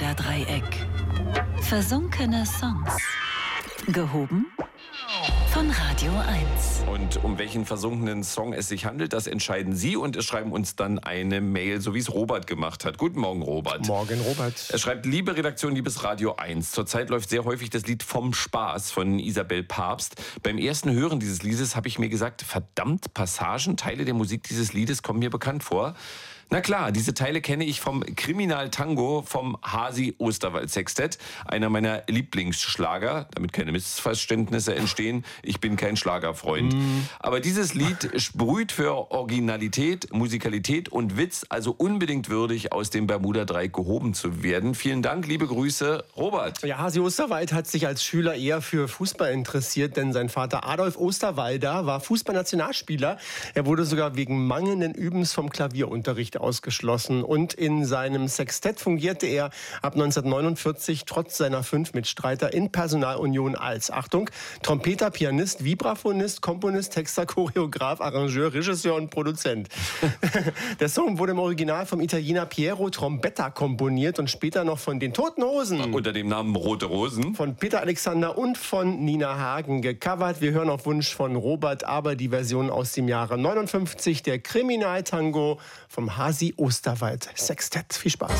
Bermuda-Dreieck. Versunkene Songs. Gehoben von Radio 1. Und um welchen versunkenen Song es sich handelt, das entscheiden Sie und es schreiben uns dann eine Mail, so wie es Robert gemacht hat. Guten Morgen, Robert. Morgen, Robert. Er schreibt, liebe Redaktion, liebes Radio 1. Zurzeit läuft sehr häufig das Lied Vom Spaß von Isabel Pabst. Beim ersten Hören dieses Liedes habe ich mir gesagt, verdammt, Passagen, Teile der Musik dieses Liedes kommen mir bekannt vor. Na klar, diese Teile kenne ich vom Kriminal-Tango vom Hasi-Osterwald-Sextett, einer meiner Lieblingsschlager, damit keine Missverständnisse entstehen. Ich bin kein Schlagerfreund. Aber dieses Lied sprüht für Originalität, Musikalität und Witz, also unbedingt würdig, aus dem Bermuda-Dreieck gehoben zu werden. Vielen Dank, liebe Grüße, Robert. Ja, Hasi Osterwald hat sich als Schüler eher für Fußball interessiert, denn sein Vater Adolf Osterwalder war Fußballnationalspieler. Er wurde sogar wegen mangelnden Übens vom Klavierunterricht ausgeschlossen. Und in seinem Sextett fungierte er ab 1949 trotz seiner 5 Mitstreiter in Personalunion als, Achtung, Trompeter, Pianist, Vibraphonist, Komponist, Texter, Choreograf, Arrangeur, Regisseur und Produzent. Der Song wurde im Original vom Italiener Piero Trombetta komponiert und später noch von den Toten Hosen. Unter dem Namen Rote Rosen. Von Peter Alexander und von Nina Hagen gecovert. Wir hören auf Wunsch von Robert aber die Version aus dem Jahre 59, der Kriminaltango vom Hasi Osterwald Sextett. Viel Spaß.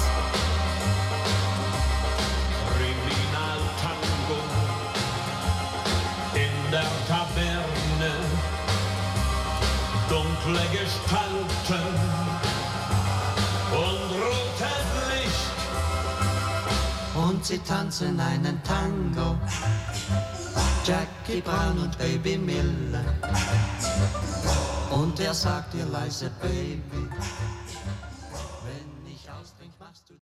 Kriminaltango in der Taverne, dunkle Gestalten und rotes Licht. Und sie tanzen einen Tango, Jackie Brown und Baby Miller. Und er sagt ihr leise, Baby,